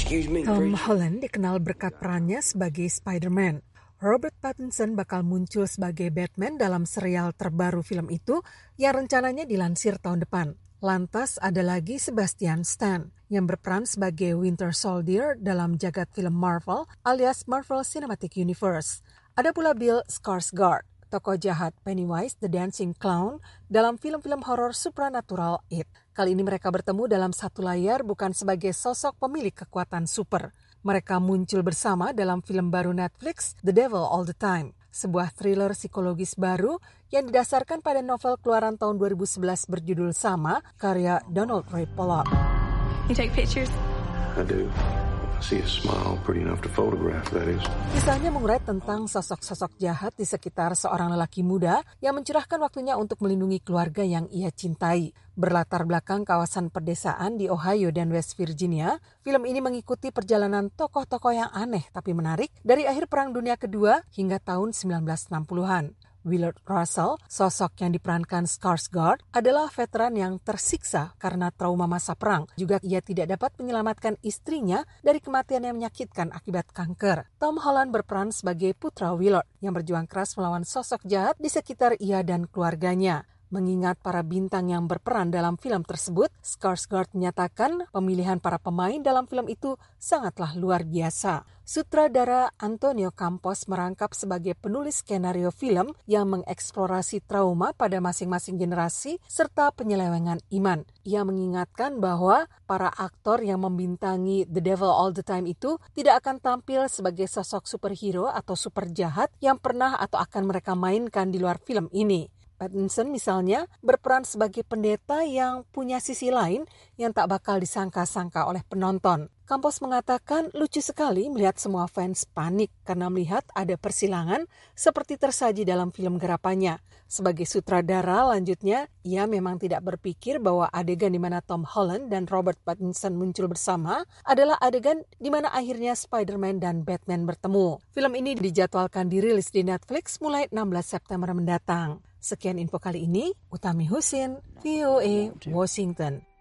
Tom Holland dikenal berkat perannya sebagai Spider-Man. Robert Pattinson bakal muncul sebagai Batman dalam serial terbaru film itu yang rencananya dilansir tahun depan. Lantas ada lagi Sebastian Stan yang berperan sebagai Winter Soldier dalam jagat film Marvel alias Marvel Cinematic Universe. Ada pula Bill Skarsgård, tokoh jahat Pennywise the Dancing Clown dalam film-film horor supernatural It. Kali ini mereka bertemu dalam satu layar bukan sebagai sosok pemilik kekuatan super. Mereka muncul bersama dalam film baru Netflix The Devil All the Time, sebuah thriller psikologis baru yang didasarkan pada novel keluaran tahun 2011 berjudul sama karya Donald Ray Pollock. You take pictures? I do. I see a smile pretty enough to photograph, that is. Kisahnya mengurai tentang sosok-sosok jahat di sekitar seorang lelaki muda yang mencurahkan waktunya untuk melindungi keluarga yang ia cintai. Berlatar belakang kawasan pedesaan di Ohio dan West Virginia, film ini mengikuti perjalanan tokoh-tokoh yang aneh tapi menarik dari akhir Perang Dunia Kedua hingga tahun 1960-an. Willard Russell, sosok yang diperankan Skarsgård, adalah veteran yang tersiksa karena trauma masa perang. Juga ia tidak dapat menyelamatkan istrinya dari kematian yang menyakitkan akibat kanker. Tom Holland berperan sebagai putra Willard yang berjuang keras melawan sosok jahat di sekitar ia dan keluarganya. Mengingat para bintang yang berperan dalam film tersebut, Skarsgård menyatakan pemilihan para pemain dalam film itu sangatlah luar biasa. Sutradara Antonio Campos merangkap sebagai penulis skenario film yang mengeksplorasi trauma pada masing-masing generasi serta penyelewengan iman. Ia mengingatkan bahwa para aktor yang membintangi The Devil All the Time itu tidak akan tampil sebagai sosok superhero atau super jahat yang pernah atau akan mereka mainkan di luar film ini. Pattinson misalnya berperan sebagai pendeta yang punya sisi lain yang tak bakal disangka-sangka oleh penonton. Campos mengatakan lucu sekali melihat semua fans panik karena melihat ada persilangan seperti tersaji dalam film garapannya. Sebagai sutradara lanjutnya, ia memang tidak berpikir bahwa adegan di mana Tom Holland dan Robert Pattinson muncul bersama adalah adegan di mana akhirnya Spider-Man dan Batman bertemu. Film ini dijadwalkan dirilis di Netflix mulai 16 September mendatang. Sekian info kali ini, Utami Husin, VOA, Washington.